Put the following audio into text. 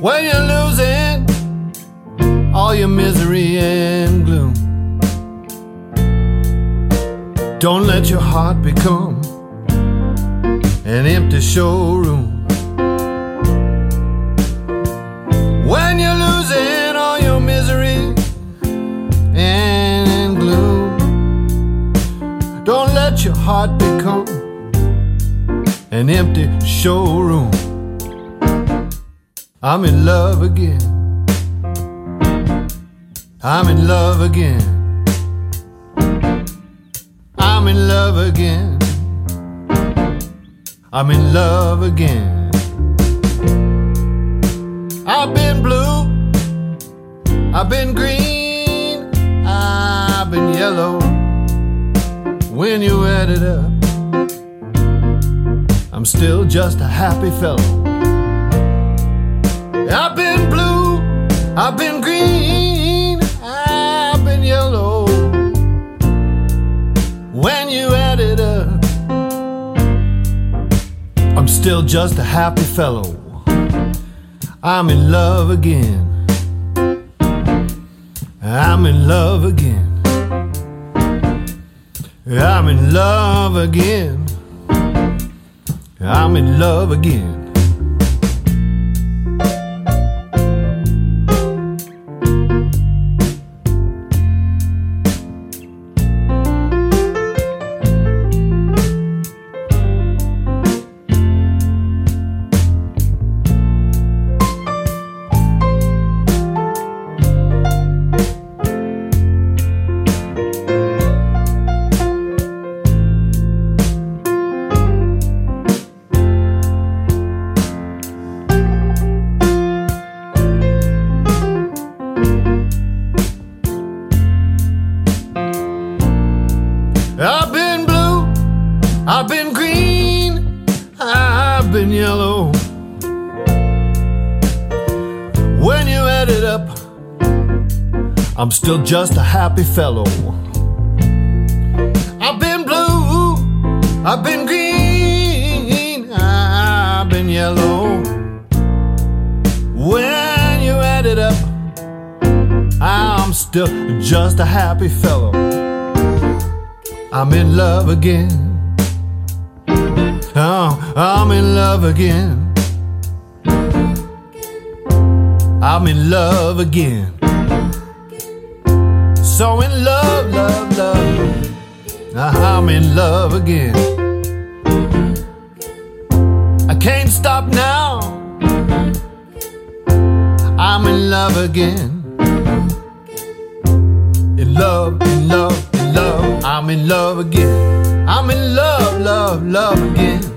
when you're losing all your misery and gloom. Don't let your heart become an empty showroom. When you're losing all your misery and gloom, don't let your heart become an empty showroom. I'm in love again. I'm in love again. I'm in love again. I'm in love again. I've been blue, I've been green, I've been yellow. When you add it up, I'm still just a happy fellow. I've been blue, I've been green, I've been yellow. When you add it up, I'm still just a happy fellow. I'm in love again. I'm in love again. I'm in love again. I'm in love again. I've been blue, I've been green, I've been yellow. When you add it up, I'm still just a happy fellow. I've been blue, I've been green, I've been yellow. When you add it up, I'm still just a happy fellow. I'm in love again. Oh, I'm in love again. I'm in love again. So in love, love, love. I'm in love again. I can't stop now. I'm in love again. In love, in love, in love. I'm in love again. I'm in love, love, love again.